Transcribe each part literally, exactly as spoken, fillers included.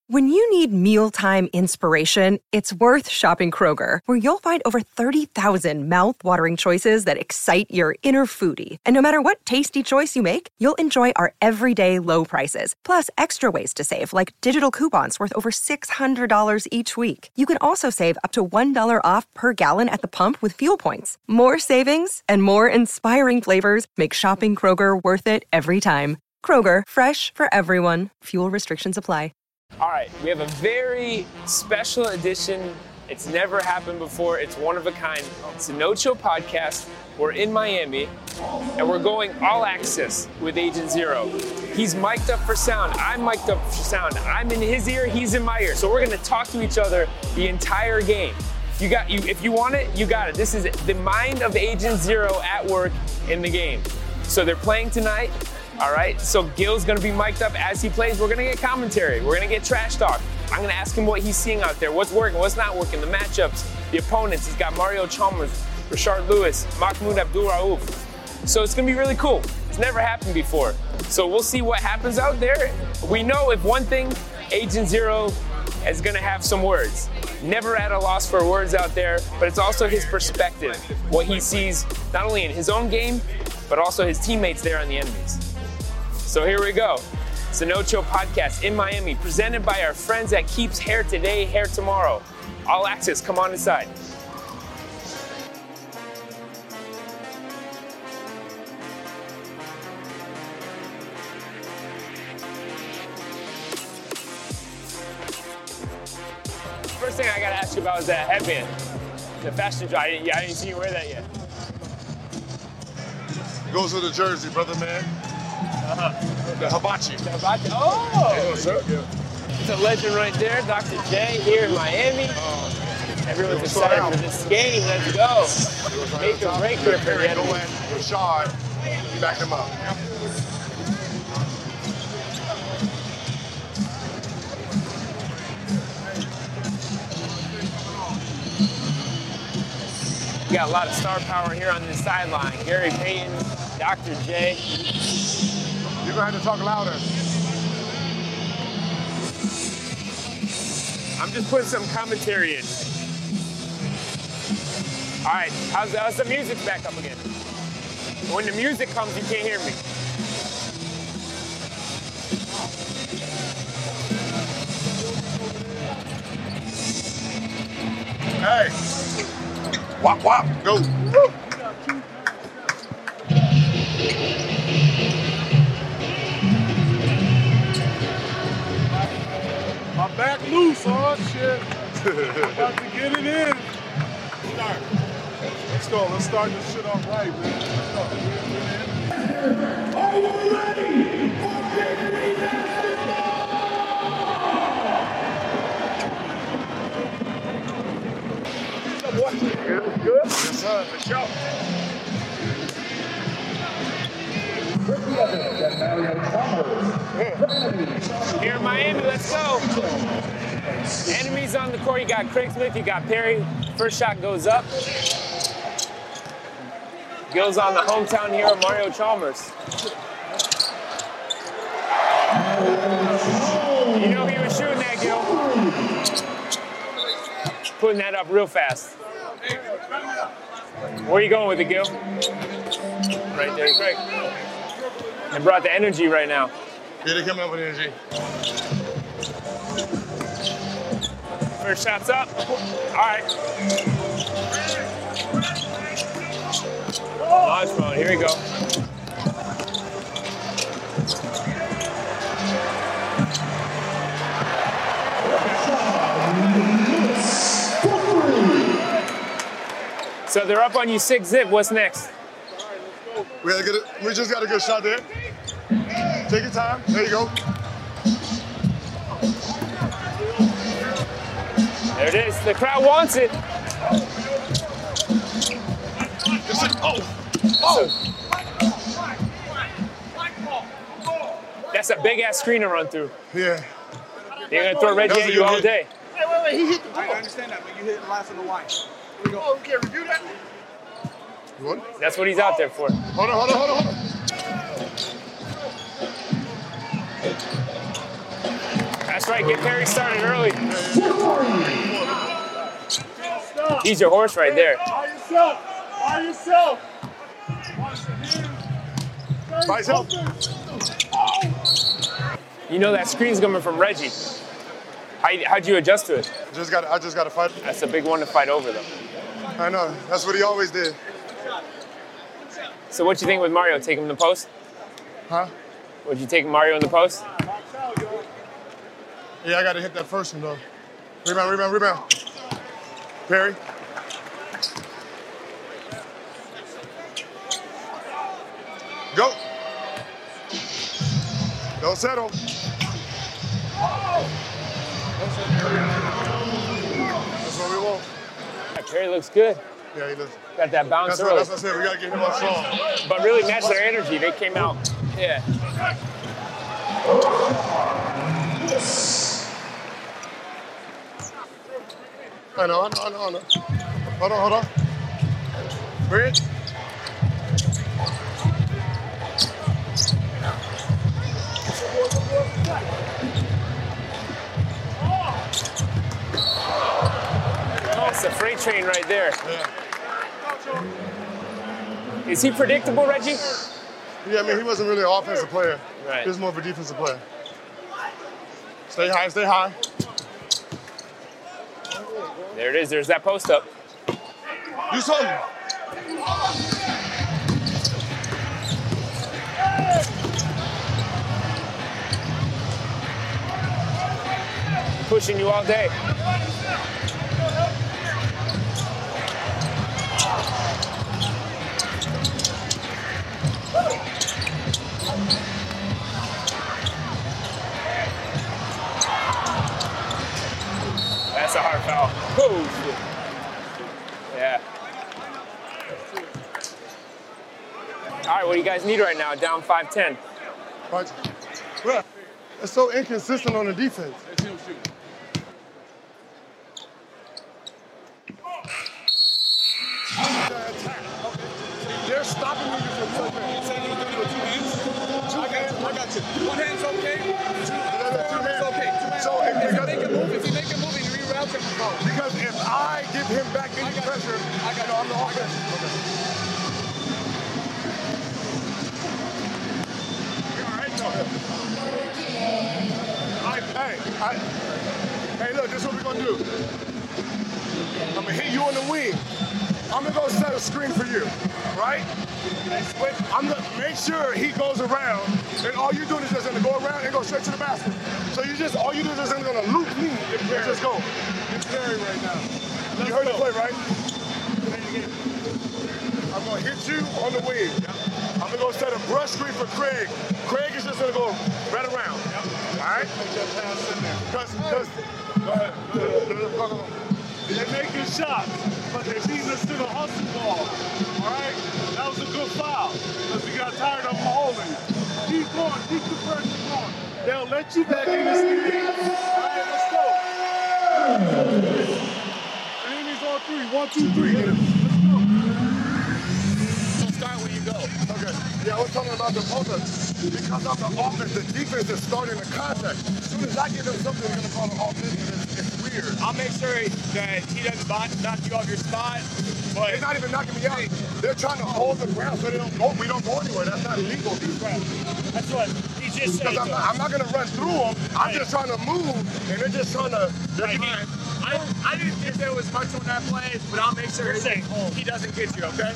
When you need mealtime inspiration, it's worth shopping Kroger, where you'll find over thirty thousand mouth-watering choices that excite your inner foodie. And no matter what tasty choice you make, you'll enjoy our everyday low prices, plus extra ways to save, like digital coupons worth over six hundred dollars each week. You can also save up to one dollar off per gallon at the pump with fuel points. More savings and more inspiring flavors make shopping Kroger worth it every time. Kroger, fresh for everyone. Fuel restrictions apply. All right, we have a very special edition. It's never happened before. It's one of a kind. It's a No Chill podcast. We're in Miami, and we're going all access with Agent Zero. He's mic'd up for sound. I'm mic'd up for sound. I'm in his ear. He's in my ear. So we're gonna talk to each other the entire game. You got you. If you want it, you got it. This is the mind of Agent Zero at work in the game. So they're playing tonight. All right, so Gil's gonna be mic'd up as he plays. We're gonna get commentary. We're gonna get trash talk. I'm gonna ask him what he's seeing out there, what's working, what's not working, the matchups, the opponents. He's got Mario Chalmers, Rashard Lewis, Mahmoud Abdul-Rauf. So it's gonna be really cool. It's never happened before. So we'll see what happens out there. We know if one thing, Agent Zero is gonna have some words. Never at a loss for words out there, but it's also his perspective, what he sees not only in his own game, but also his teammates there on the enemies. So here we go. It's the No Chill podcast in Miami, presented by our friends at Keeps Hair Today, Hair Tomorrow. All access, come on inside. First thing I gotta ask you about is that headband. The fashion job. I didn't, yeah, I didn't see you wear that yet. Goes with the jersey, brother man. Uh-huh. The hibachi. The hibachi. Oh! Yeah, sir. Yeah. It's a legend right there, Doctor J here in Miami. Uh, Everyone's excited for this game. Let's go. Make a break here for the enemy. Rashard, back him up. We got a lot of star power here on this sideline. Gary Payton, Doctor J. You're gonna have to talk louder. I'm just putting some commentary in. All right, how's, how's the music back up again? When the music comes, you can't hear me. Hey, wop wop, go. My back loose, oh shit. About to get it in. Start. Let's go. Let's start this shit off right, man. Let's go. Are you ready for victory basketball? Good, good. Yes, sir. Let's go. Here in Miami, let's go. Enemies on the court. You got Craig Smith, you got Perry. First shot goes up. Gil's on the hometown hero, Mario Chalmers. You know he was shooting that, Gil. Putting that up real fast. Where are you going with it, Gil? Right there, Craig. They brought the energy right now. Yeah, they coming up with energy. First shot's up. All right. Launch mode. Here we go. So they're up on you six zip. What's next? We gotta get it. We just got a good shot there. Take your time. There you go. There it is. The crowd wants it. It's like, oh, oh. That's a big ass screen to run through. Yeah. They're gonna throw Reggie at you all day. Hey, wait, wait, he hit the ball. I understand that, but you hit the last of the line. Here we go. Oh, we can't review that? You want? That's what he's out there for. Hold on, hold on, hold on, hold on. Pass That's right, get Perry started early. He's your horse right there. By yourself. By yourself. By yourself. You know that screen's coming from Reggie. How, how'd you adjust to it? Just got. I just got to fight. That's a big one to fight over, though. I know. That's what he always did. So what you think with Mario? Take him in the post? Huh? Would you take Mario in the post? Yeah, I got to hit that first one, though. Rebound, rebound, rebound. Perry. Go. Don't settle. That's what we want. Yeah, Perry looks good. Yeah, he does. Got that bounce That's early. what, that's what I said. We got to get him on strong. But really match their energy. They came out. Yeah. I know, I know, I know, I know. Hold on, hold on. Bridge. That's a freight train right there. Yeah. Is he predictable, Reggie? Yeah, I mean, he wasn't really an offensive player. Right. He was more of a defensive player. Stay high, stay high. There it is. There's that post up. Do something. Pushing you all day. That's a hard foul. Oh, shit. Yeah. All right, what do you guys need right now? Down five ten. Right. Bruh, it's so inconsistent on the defense. They're stopping me from something. You said you were doing it with two hands? Two hands, I got you. One hand's okay. Two, two hands okay. Two hands. So If if you because, make a move, if you make a move and you reroute him, go. because if I give him back any pressure, I got you know, I'm the you. I got offense. I, hey, I, hey, look, this is what we're gonna do. I'm gonna hit you on the wing. I'm gonna go set a screen for you, right? I'm gonna make sure he goes around, and all you're doing is just gonna go around and go straight to the basket. So you just, all you do is just gonna loop me and just go. It's Perry right now. You heard the play, right? I'm gonna hit you on the wing. I'm gonna go set a brush screen for Craig. Craig is just gonna go right around. All right? Because, because, go ahead. They're making shots, but they're beating us to the hustle ball. All right? That was a good foul because we got tired of them holding. Keep going. Keep the pressure going. They'll let you back in this game. All right, let's go. Enemies on three. One, two, three. Let's go. So start when you go. Okay. Yeah, I was talking about the poster. Because of the offense, the defense is starting the contact. As soon as I give them something, they're going to call it offense. It's, it's weird. I'll make sure that he doesn't knock you off your spot. But They're not even knocking me out. They're trying to hold the ground so they don't go. We don't go anywhere. That's not illegal. that's what he just said. Because I'm not, I'm not going to run through them. I'm just trying to move, and they're just trying to. They're Right. trying. I, I didn't think there was much on that play, but I'll make sure he, he doesn't get you, okay?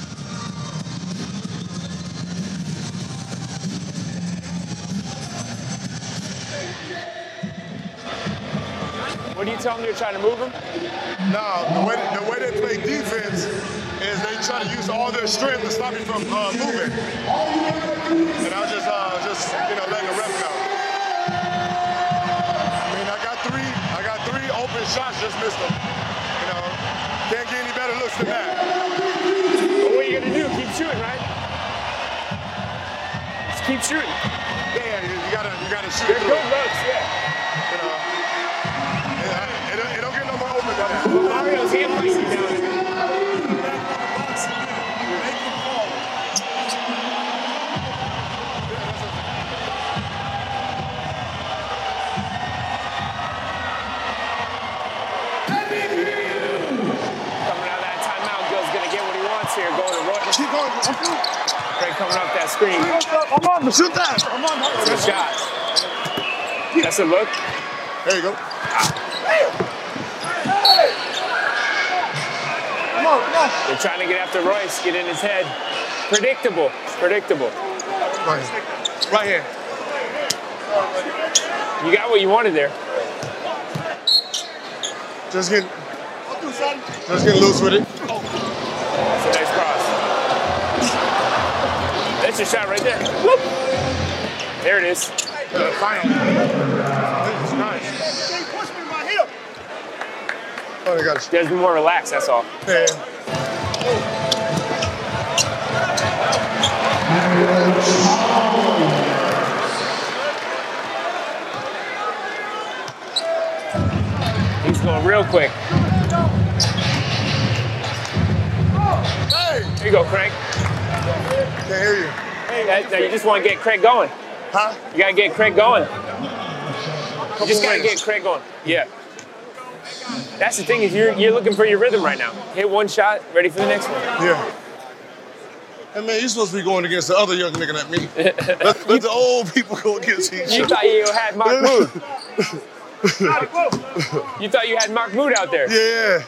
What do you tell them you're trying to move him? Now, the way, the way they play defense is they try to use all their strength to stop you from uh, moving. And I was just, uh, just, you know, letting the ref know. I mean, I got three, I got three open shots, just missed them. You know, can't get any better looks than that. But what are you gonna do? Keep shooting, right? Just keep shooting. Yeah, yeah, you, you gotta, you gotta shoot They're through. good looks, yeah. You know, it, it, don't- it don't get no more open than that. Mario's hand placing down there. Keep going. Craig coming off that screen. I'm on. Shoot that. I'm on. Good shot. That's a look. There you go. Come on, come on. They're trying to get after Royce, get in his head. Predictable. Predictable. Right here. Right here. You got what you wanted there. Just getting, just getting loose with it. That's a nice cross. That's your shot right there. Whoop. There it is. Uh, final. It's nice. Oh, they got it. Just be more relaxed, that's all. Yeah. He's going real quick. Hey! There you go, Craig. Can't hear you. That, that, you just want to get Craig going. Huh? You got to get Craig going. You just got to get Craig going. Yeah. That's the thing is you're, you're looking for your rhythm right now. Hit one shot, ready for the next one. Yeah. Hey, man, you're supposed to be going against the other young nigga than me. let, let the old people go against each other. You thought you had Mahmoud. You thought you had Mahmoud out there. Yeah.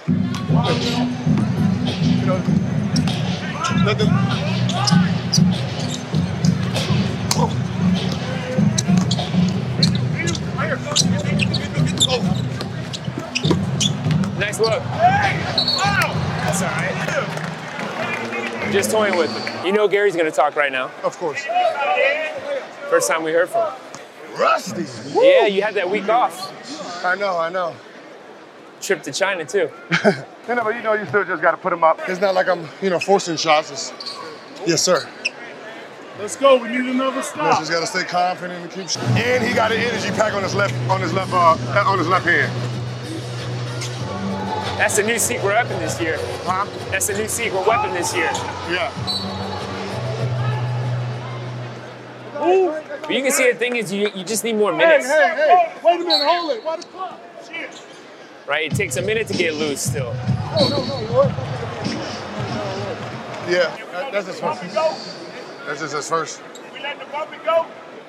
You know, let them. Nice look. That's all right. Just toying with him. You know Gary's going to talk right now. Of course. First time we heard from him. Rusty. Yeah, you had that week off. I know, I know. Trip to China, too. You know, but you know, you still just got to put them up. It's not like I'm, you know, forcing shots. It's, yes, sir. Let's go. We need another You stop. just got to stay confident and keep. And he got an energy pack on his left, on his left, uh, on his left hand. That's the new secret weapon this year. Huh? That's the new secret weapon this year. Yeah. But you can see the thing is you, you just need more Hey, minutes. hey, hey. Wait a minute. Hold it. Why the clock? Shit. Right? It takes a minute to get loose still. No, no, no. What? Yeah. That, that's his first. That's just his first. We let the puppy go.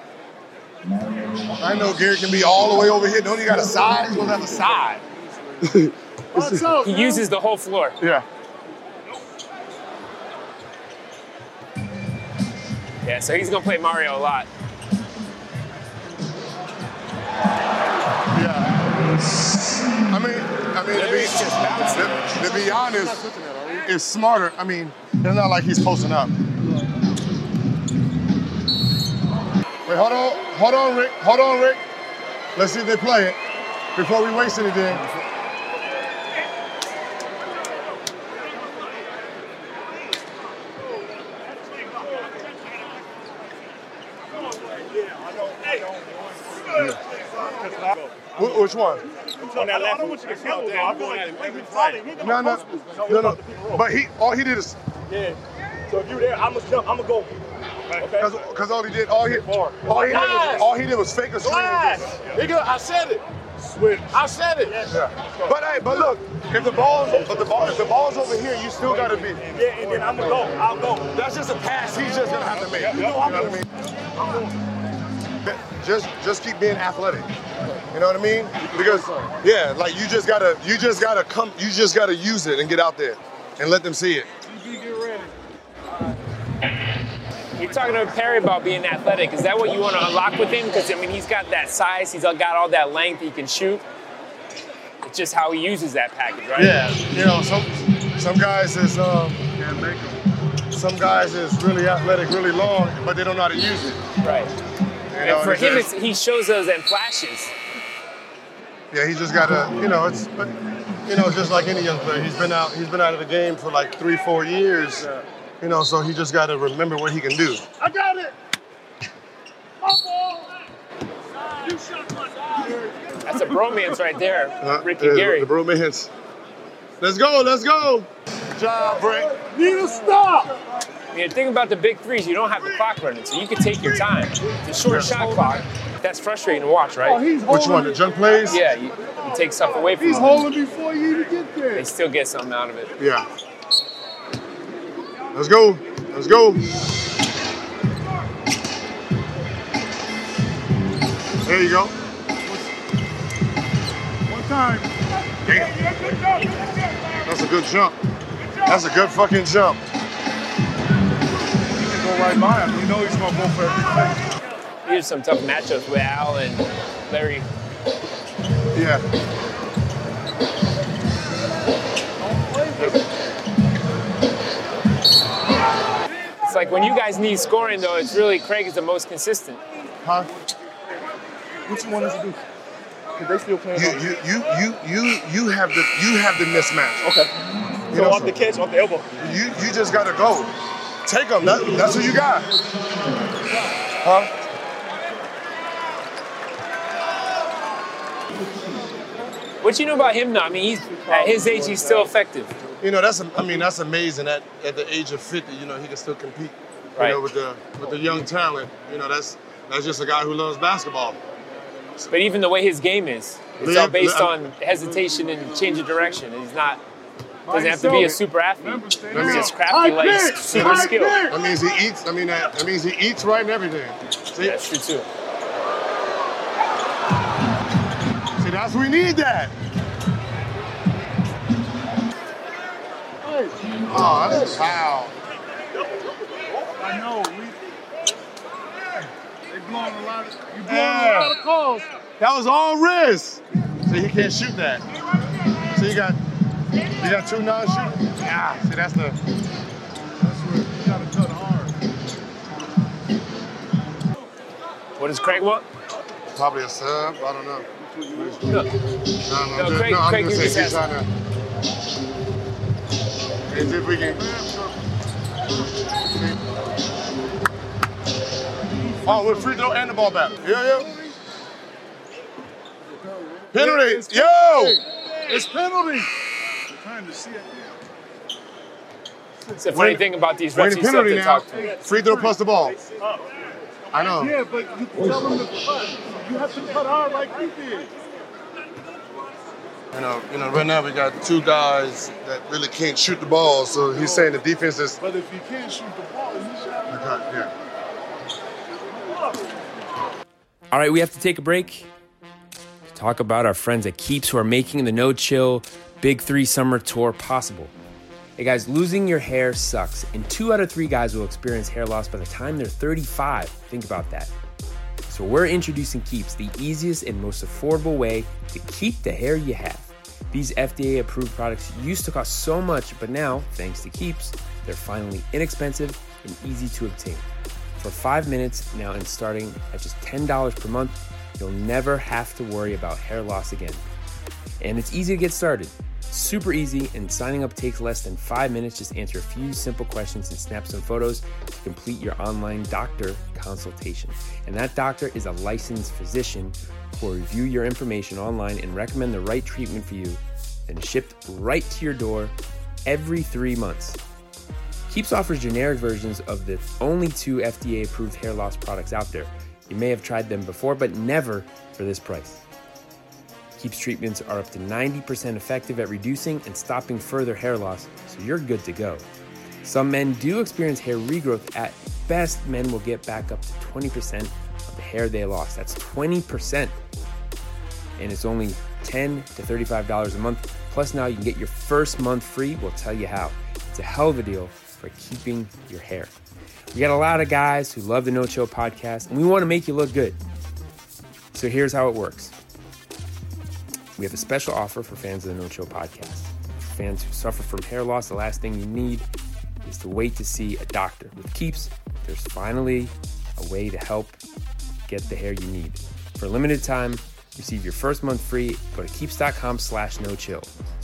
I know Gary can be all the way over here. Don't he got a side? He's gonna have a side. What's up, He man? uses the whole floor. Yeah. Yeah, so he's gonna play Mario a lot. Yeah. I mean, I mean, to be, to, to be honest, it's smarter. I mean, it's not like he's posting up. Wait, hold on, hold on, Rick, hold on, Rick. Let's see if they play it before we waste anything. Wh- Which one? On that last one. I'm going at No, no, no, no. But he, all he did is, Yeah. So if you there, I'm gonna jump. I'm gonna go. Okay. cause, cause all he did, all he, all he did, was, all he did was fake a screen. and just- Nigga, I said it. Switch. I said it. Yeah. But hey, but look, if the ball's, but the ball, if the ball's over here, you still gotta be. Yeah, and then I'm gonna go. I'll go. That's just a pass he's just gonna have to make. You know what I mean? I'm going. Just, just keep being athletic. You know what I mean? Because, yeah, like you just gotta, you just gotta come, you just gotta use it and get out there and let them see it. Get ready. You're talking to Perry about being athletic. Is that what you want to unlock with him? Because, I mean, he's got that size, he's got all that length, he can shoot. It's just how he uses that package, right? Yeah, you know, some some guys is um, can't make them. Some guys is really athletic, really long, but they don't know how to use it. Right. You know, And for it's him, just- it's, he shows those in flashes. yeah, he just gotta, you know, it's, but you know, just like any young player, he's been out, he's been out of the game for like three, four years. You know, so he just gotta remember what he can do. I got it. My ball. You shot my ball. That's a bromance right there, Uh, Rick yeah, and Gary. The bromance. Let's go, let's go. Good job, Brett. Need to stop. I mean, the thing about the big threes, you don't have the clock running, so you can take your time. The short shot clock, that's frustrating to watch, Oh, right? he's Which holding. one, the junk plays? Yeah, you, you take stuff away from He's them. holding before you even get there. They still get something out of it. Yeah. Let's go. Let's go. There you go. One time. Damn. That's a good jump. That's a good fucking jump. He can go right by him. You know he's gonna go for everything. Here's some tough matchups with Al and Larry. Yeah. It's like when you guys need scoring, though, it's really Craig is the most consistent. Huh? What you want us to do? Cause they still playing. You on. you you you you you have the you have the mismatch. Okay. You So know, off so the catch, off the elbow. you you just gotta go. Take them. That, that's who you got. Huh? What you know about him, though? I mean, he's at his age, he's still effective. You know, that's I mean that's amazing. At at the age of fifty, you know, he can still compete. You Right. know, with the with the young talent. You know, that's that's just a guy who loves basketball. But even the way his game is, it's Yeah, all based yeah. on hesitation and change of direction. He's not doesn't have to be a super athlete. He's just crafty, like he's super skilled. That means he eats. I mean that, that means he eats right and everything. See, Yeah, that's true too. see, that's we need that. Oh, that's a foul. I know. We, they blowing a lot of. You blowing Yeah. a lot of calls. That was all wrist. See, he can't shoot that. See, you got you got two non-shooters. Ah, see, that's the. That's where you gotta cut hard. What does Craig want? Probably a sub. I don't know. No. No, no, I'm No, Craig- no, I'm Craig just can saying just he's trying to. And see if we can. Oh, we're free throw and the ball back. Yeah, yeah. Penalty. Yo! It's penalty. We're trying to see it. It's the funny Wait- thing about these Wait, refs, a you still have penalty to now. talk to them. Free throw plus the ball. Oh. I know. Yeah, but you can tell them to cut. You have to cut hard like we did. You know, you know, right now we got two guys that really can't shoot the ball, so he's saying the defense is. But if you can't shoot the ball, you shot. Yeah. All right, we have to take a break to talk about our friends at Keeps who are making the No Chill Big Three Summer Tour possible. Hey guys, losing your hair sucks, and two out of three guys will experience hair loss by the time they're thirty-five. Think about that. So we're introducing Keeps, the easiest and most affordable way to keep the hair you have. These F D A-approved products used to cost so much, but now, thanks to Keeps, they're finally inexpensive and easy to obtain. For five minutes now and starting at just ten dollars per month, you'll never have to worry about hair loss again. And it's easy to get started. Super easy, and signing up takes less than five minutes. Just answer a few simple questions and snap some photos to complete your online doctor consultation. And that doctor is a licensed physician who will review your information online and recommend the right treatment for you, then shipped right to your door every three months. Keeps offers generic versions of the only two F D A-approved hair loss products out there. You may have tried them before, but never for this price. Keeps treatments are up to ninety percent effective at reducing and stopping further hair loss, so you're good to go. Some men do experience hair regrowth. At best, men will get back up to twenty percent of the hair they lost. That's twenty percent. And it's only ten to thirty-five dollars a month. Plus now you can get your first month free. We'll tell you how. It's a hell of a deal for keeping your hair. We got a lot of guys who love the No Chill podcast, and we want to make you look good. So here's how it works. We have a special offer for fans of the No Chill podcast. For fans who suffer from hair loss, the last thing you need is to wait to see a doctor. With Keeps, there's finally a way to help get the hair you need. For a limited time, receive your first month free. Go to keeps.com slash no chill.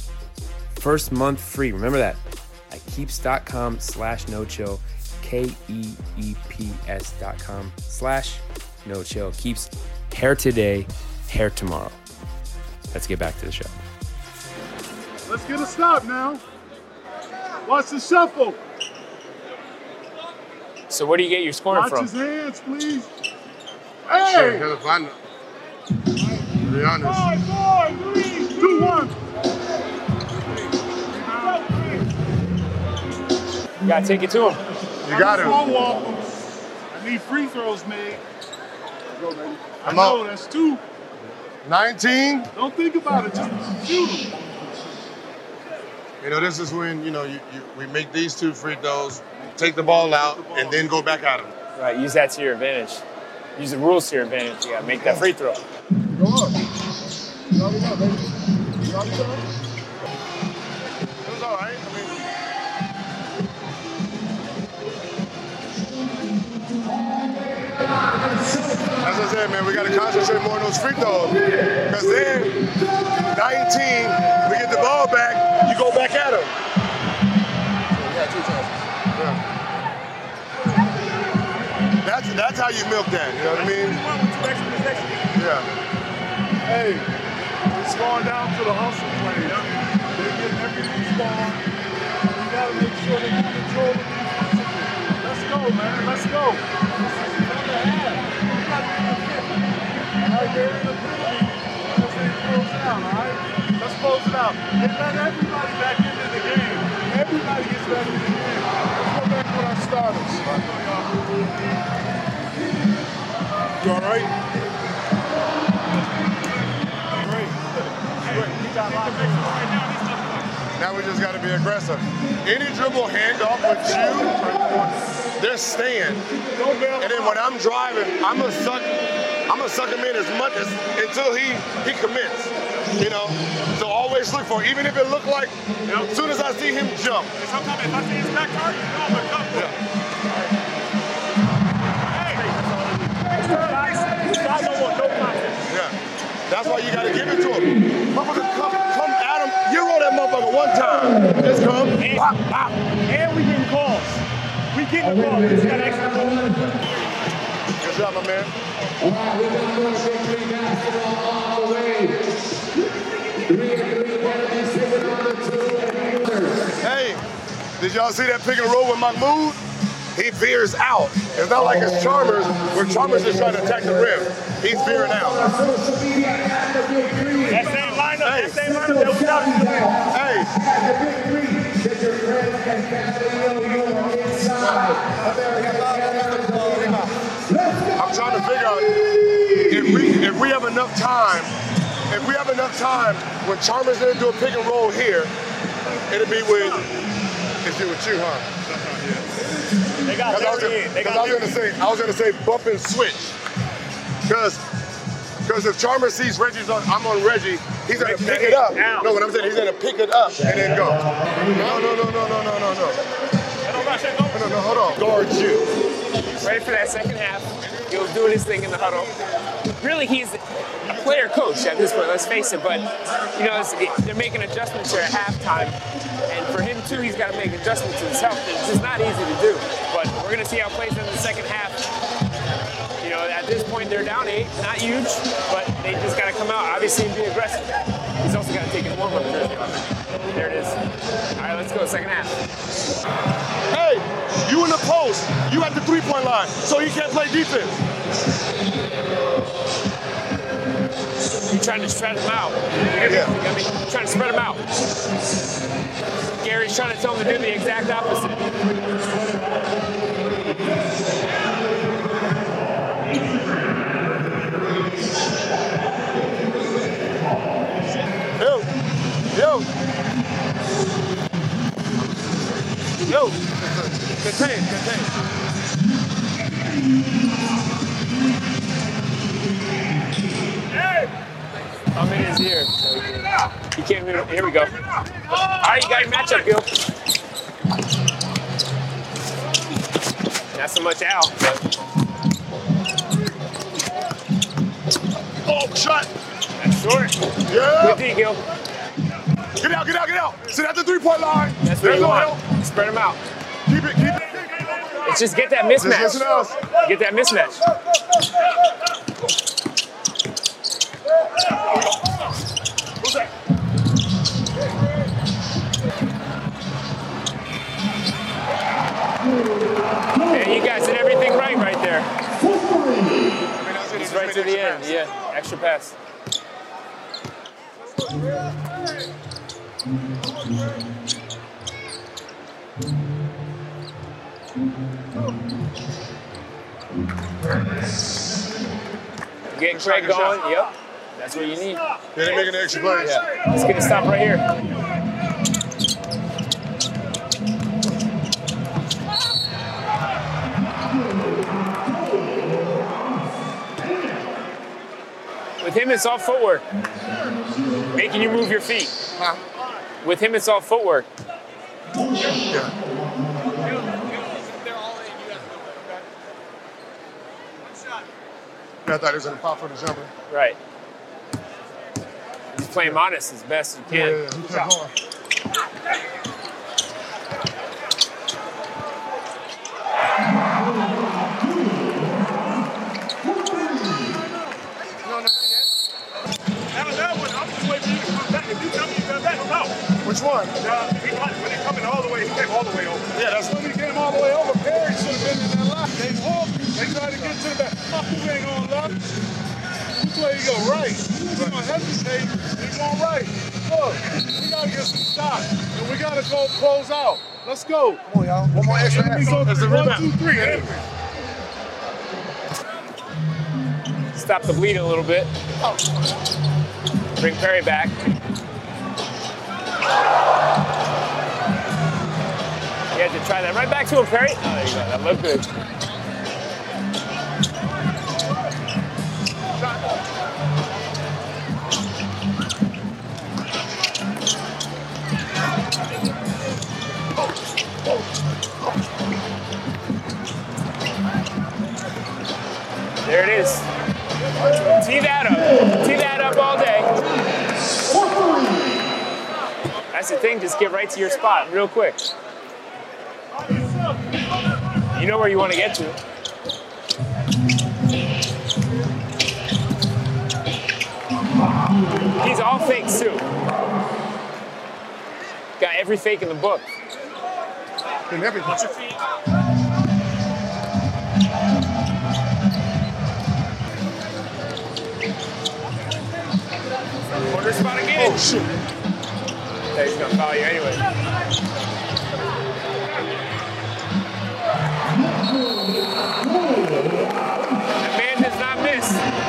First month free. Remember that at keeps.com slash no chill. K E E P S dot com slash no chill. Keeps, hair today, hair tomorrow. Let's get back to the show. Let's get a stop now. Watch the shuffle. So where do you get your scoring Watch from? his hands, please. Sure, Hey! here's a fun. To be honest. Five, four, three, two, one. gotta take it to him. You got I him. walk him. I need free throws made. Go, baby. I I'm know, up. that's two. nineteen. Don't think about it, just shoot him. You know, this is when, you know, you, you, we make these two free throws, take the ball out, and then go back at them. Right, use that to your advantage. Use the rules to your advantage. You gotta make that free throw. Go on. You already know, baby. You already know. It was all right. I mean, as I said, man, we got to concentrate more on those free throws. Because then, nineteen, we get the ball back, you go back at him. Yeah, two times. Yeah. That's, that's how you milk that, you know what I mean? Yeah. Hey, it's going down to the hustle play. They're getting everything spawned. You gotta make sure they can control the defense. Let's go, man. Let's go. This is another half. You gotta be the fifth. All right, they're in the penalty. Let's say close it out, all right? Let's close it out. And let everybody back into the game. Everybody gets back into the game. Let's go back with our starters. You all right? Now we just got to be aggressive. Any dribble handoff with you, they're staying. And then when I'm driving, I'm gonna suck, I'm gonna suck him in as much as until he he commits. You know. So always look for, even if it look like, as soon as I see him jump. Sometimes if I see his back card, you know I'm gonna come. Yeah. Yeah. That's why you gotta give it to him. Motherfucker, come, come at him. You roll that motherfucker one time. Just come. And, pop, pop. and we getting calls. We getting calls. We just got extra calls. Good job, my man. All right, we're going to go three basketball all the way. Three and three, Kennedy sitting on the two and the Hey, did y'all see that pick and roll with Mahmoud? He veers out. It's not like it's Chalmers, where Chalmers is trying to attack the rim. He's veering out. social media at the big three. That same lineup, Hey. that same lineup that we got. Hey, At the big three, get your friends and family on your inside. Let's go. I'm trying to figure out if we if we have enough time, if we have enough time when Chalmers didn't do a pick and roll here, it'll be with it's with you, huh? They got Because I was, Larry in. They because got I was gonna say, I was gonna say bump and switch. Because, because if Chalmers sees Reggie's on, I'm on Reggie, he's gonna pick it up. No, what I'm saying, he's gonna pick it up and then go. No, no, no, no, no, no, no, no. No, no, hold on. Guard you. Ready for that second half. He'll do his thing in the huddle. Really, he's a player coach at this point, let's face it, but you know, it's, it, they're making adjustments here at halftime. And for him too, he's got to make adjustments to his health. It's just not easy to do. But we're gonna see how it plays in the second half. You know, at this point they're down eight, not huge, but they just gotta come out, obviously, and be aggressive. He's also gotta take his warm-up jersey off. There it is. All right, let's go, second half. Hey, you in the post, you at the three-point line, so he can't play defense. You're trying to spread him out. Yeah. I mean, you're trying to spread him out. Gary's trying to tell him to do the exact opposite. Yo, yo, yo, contain, contain. I'm in his ear. So he can't even, here we go. All right, you got your matchup, Gil. Not so much Al, but Oh, shot. that's short. Yeah. Good D, Gil. Get out, get out, get out. Sit at the three-point line. That's what There's you no want. help. Spread him out. Keep it, keep it. It's just get that Just listen to mismatch. us. Get that mismatch. Who's that? Man, you guys did everything right right there. It's right to the end. Yeah, extra pass. Get Craig going. Yep. That's what you need. Yeah, they're making the extra plays. Yeah. Let's get a stop right here. With him, it's all footwork. Making you move your feet. Huh? With him, it's all footwork. Yeah. I thought he was going to pop for the jumper. Right. He's playing honest as best you can. Yeah, yeah, yeah. He kept going. Which one? Uh, he, when he coming all the way, he came all the way over. Yeah, that's when he came all the way over. Perry should have been in that line. They walked. They tried to get to the back. Who ain't going left? Which way you go? Right. He's going to hesitate. He's going right. Look, we got to get some stops. And we got to go close out. Let's go. Come on, y'all. One more extra half. That's the rebound. One, two, three. Stop the bleed a little bit. Bring Perry back. You had to try that. Right back to him, Perry. Oh, there you go. That looked good. There it is. Tee that up. Tee that up all day. That's the thing, just get right to your spot real quick. You know where you want to get to. He's all fakes too. Got every fake in the book. And everything. Watch your feet. Corner spot again. Oh, shoot. Yeah, he's gonna foul you anyway. That man does not miss.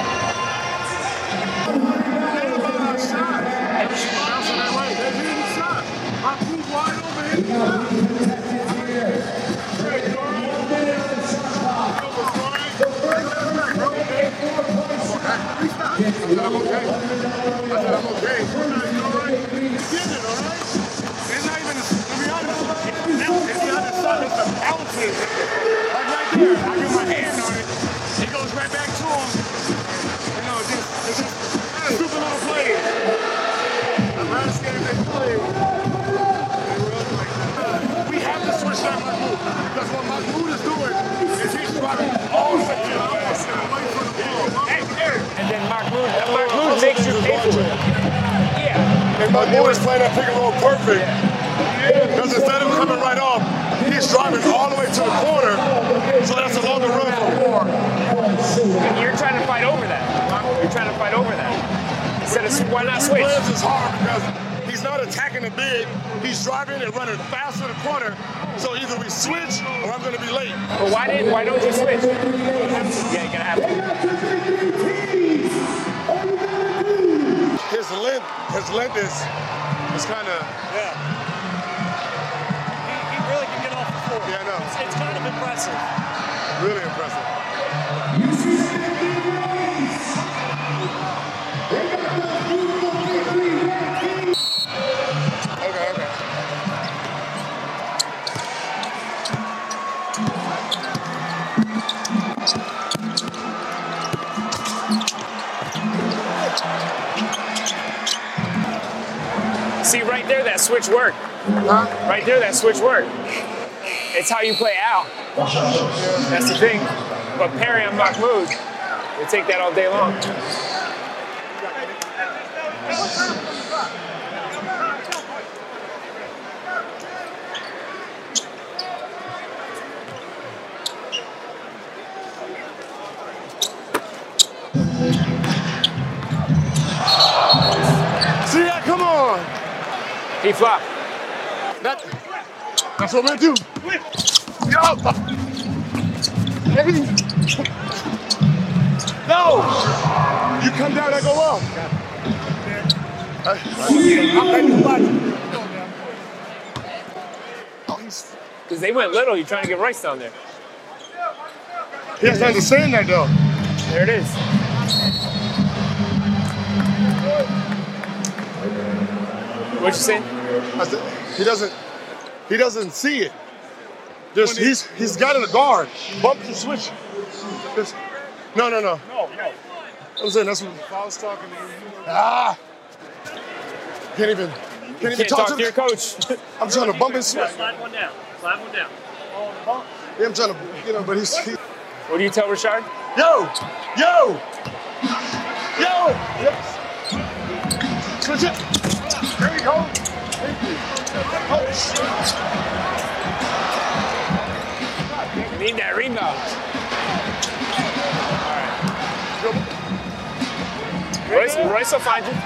I said I'm okay. I said I'm okay. He's getting it, all right? It's not even, to be honest, it's the other side, it's the bounces. Like right there, I get my hand on it, it goes right back to him. You know, just, it's just super little plays. The last game they played, they were up like that. We have to switch that Mahmoud, because what Mahmoud is doing is he's driving all the way to the ass and away from the ball. And then Mahmoud, Mahmoud makes you pay for it. Yeah. And Mahmoud is playing that pick and roll perfect. Because instead of coming right off, he's driving all the way to the corner. So that's a longer run for four. And you're trying to fight over that. You're trying to fight over that. Instead of, why not switch? This is hard because he's not attacking the big. He's driving and running fast to the corner. So either we switch or I'm going to be late. But why didn't? Why don't you switch? Yeah, you're gonna have to. His length, his length is, is kind of. Yeah. He, he really can get off the floor. Yeah, I know. It's, it's kind of impressive. Really impressive. Okay, okay. See, right there, that switch worked. Huh? Right there, that switch worked. It's how you play out. That's the thing. But Perry and Mahmoud, they take that all day long. See that? Come on. He flopped. That, that's what we're going to do. Yo! No! You come down, I go up. Because they went little, you're trying to get Royce down there. He has to understand that though. There it is. What you saying? I said, he doesn't. He doesn't see it. Just he's he's got in the guard. Bump the switch. Just, no, no, no. No, no. I'm saying that's what. If I was talking to you, you know. Ah. Can't even. Can't You even can't talk, talk to to your coach. I'm trying to bump his switch. Slide one down. Slide one down. Yeah, I'm trying to, you know, but he's. He, What do you tell Rashard? yo, yo, yo. Yes. Switch it. There you go. Thank you. You need that rebound. All right. Royce, Royce will find you.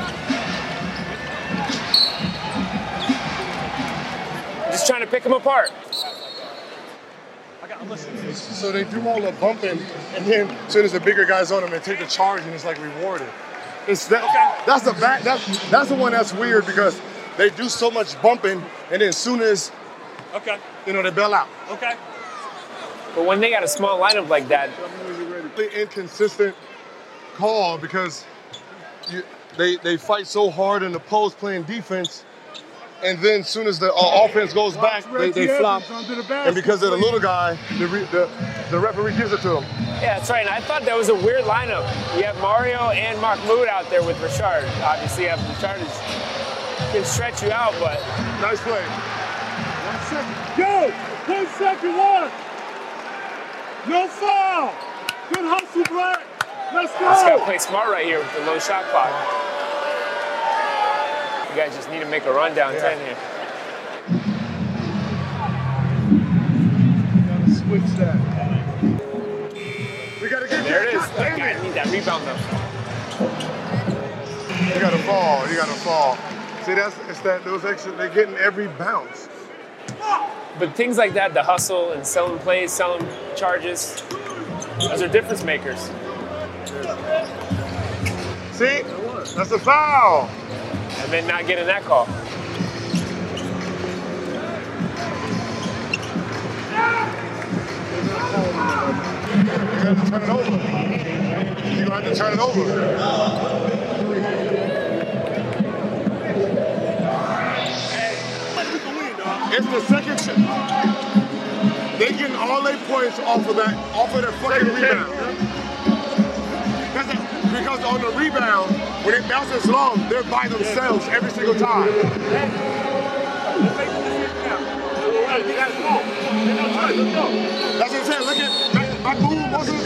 Just trying to pick him apart. So they do all the bumping, and then as soon as the bigger guys on them, they take the charge, and it's like rewarded. It's that, okay. That's the back. That's that's the one that's weird because they do so much bumping, and then as soon as Okay. you know they bail out. Okay. But when they got a small lineup like that, Really inconsistent call because you, they they fight so hard in the post playing defense. And then as soon as the uh, offense goes back, they, they flop. And because they're the little guy, the, re, the, the referee gives it to them. yeah, that's right. And I thought that was a weird lineup. You have Mario and Mahmoud out there with Rashard. Obviously, you have Rashard is, can stretch you out, but Nice play. One second. Yo! One second, one! No foul! Good hustle, Black! Let's you just got to go! play smart right here with the low shot clock. You guys just need to make a run down Yeah. ten here. Gotta switch that. We gotta get There it is. God That damn guy it. need that rebound though. You gotta fall. You gotta fall. See, that's it's that those extra. They're getting every bounce. But things like that, the hustle and selling plays, selling charges, those are difference makers. See, that's a foul. And then not getting that call. You got to turn it over. You're gonna have to turn it over. It's the second shot. They getting all their points off of that, off of their fucking rebound. Because, because on the rebound, when it bounces long, they're by themselves every single time. That's what I'm saying. Look at my, my boom wasn't.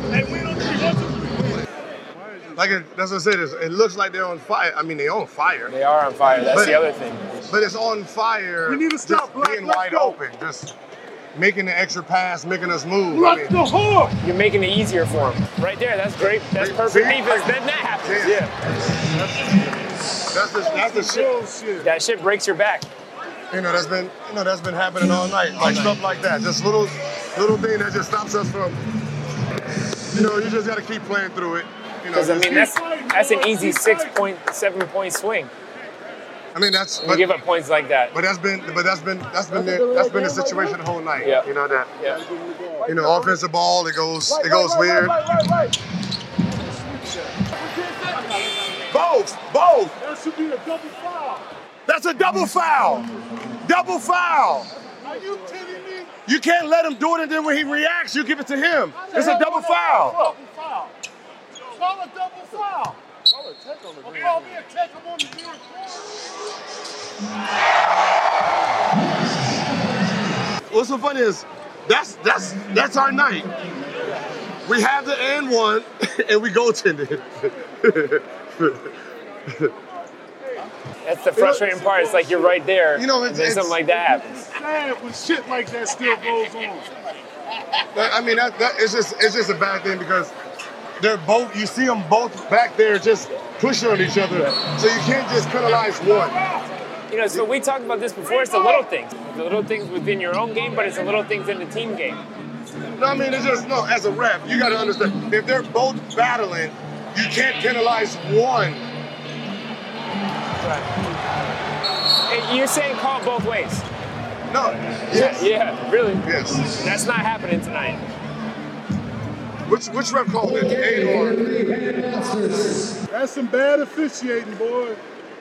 Like it, that's what I said. It's, it looks like they're on fire. I mean, they're on fire. They are on fire. That's But- the other thing. But it's on fire. We need to stop, just Black. being Let's wide go. open, just making the extra pass, making us move. I Let's mean, go hard! You're making it easier for them. Right there. That's great. That's perfect See? defense. Then that happens. Yeah. that's the that's the shit. Bullshit. That shit breaks your back. You know, that's been you know that's been happening all night, like stuff like that. Just little little thing that just stops us from. You know, you just got to keep playing through it. You know, Because I just mean, keep- that's that's an easy six point, seven point swing. I mean that's. You But, give up points like that. but that's been but that's been that's been the, that's been the situation the whole night. Yeah. You know that. Yeah. You know, offensive ball, it goes it goes weird. Both, both. That should be a double foul. That's a double foul. Double foul. Are you kidding me? You can't let him do it, and then when he reacts, you give it to him. It's a double foul. Double foul. Call a double foul. Call a take on the green. Call me a take him on the green. What's so funny is that's that's that's our night. We have the and one, and we goaltended. That's the frustrating part. It's like you're right there. You know, and it's- then it's- something like that happens. Sad when shit like that still goes on. I mean, that, that it's just it's just a bad thing because they're both. You see them both back there just pushing on each other, so you can't just penalize one. You know, so we talked about this before. It's the little things. The little things within your own game, but it's the little things in the team game. No, I mean, it's just, no, as a ref, you got to understand, if they're both battling, you can't penalize one. Right. Hey, you're saying call it both ways? No. Yes. Yeah, yeah, really? Yes. That's not happening tonight. Which which ref called it? Eight or? That's some bad officiating, boy.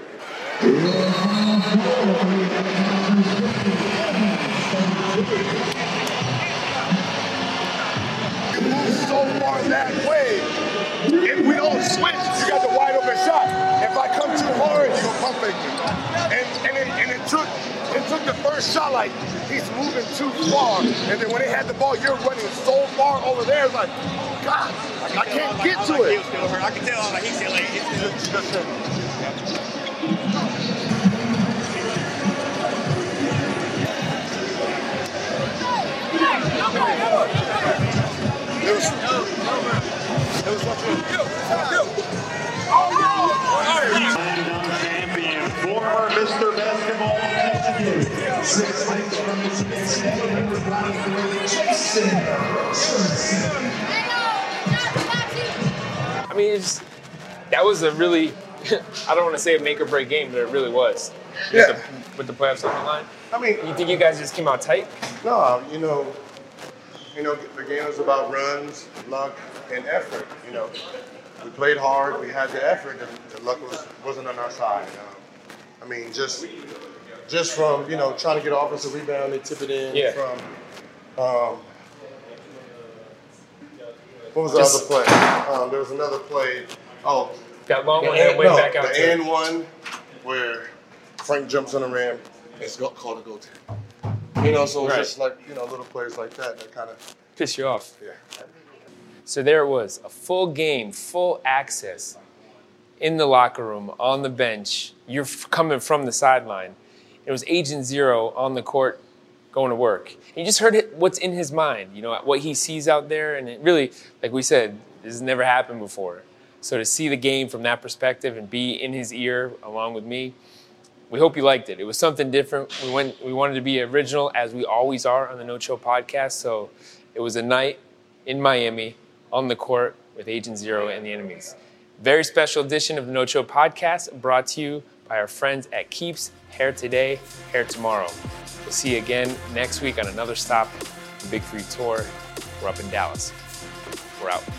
You move so far that way. If we don't switch, you got the wide open shot. If I come too hard, you go pump fake me. And and it, and it took it took the first shot like he's moving too far. And then when they had the ball, you're running so far over there. It's like, God, I, I can't get to it. I can tell like he's still like he's still. It was, it was like Champion, former Mister Basketball. I mean, it's, that was a really, I don't want to say a make or break game, but it really was. Yeah. With the, with the playoffs on the line. I mean, You think you guys just came out tight? no, you know, you know, the game was about runs, luck, and effort. You know, we played hard, we had the effort, and the luck was wasn't on our side. Um, I mean, just just from you know trying to get an offensive rebound, they tip it in. Yeah. From um, what was the Just- other play? Um, there was another play. Oh, That long one the that and, went no, back out the to and one where Frank jumps on the rim. It's got called a goal team. You know, so it's Right. just like you know little plays like that that kind of piss you off. yeah. So there it was, a full game, full access in the locker room, on the bench. You're f- coming from the sideline. It was Agent Zero on the court going to work. You just heard it, what's in his mind, you know, what he sees out there. And it really, like we said, this has never happened before. So to see the game from that perspective and be in his ear along with me, we hope you liked it. It was something different. We went. We wanted to be original, as we always are on the No Chill podcast. So it was a night in Miami on the court with Agent Zero and the enemies. Very special edition of the No Chill podcast brought to you by our friends at Keeps Hair Today, Hair Tomorrow. We'll see you again next week on another stop, the Big Free Tour. We're up in Dallas. We're out.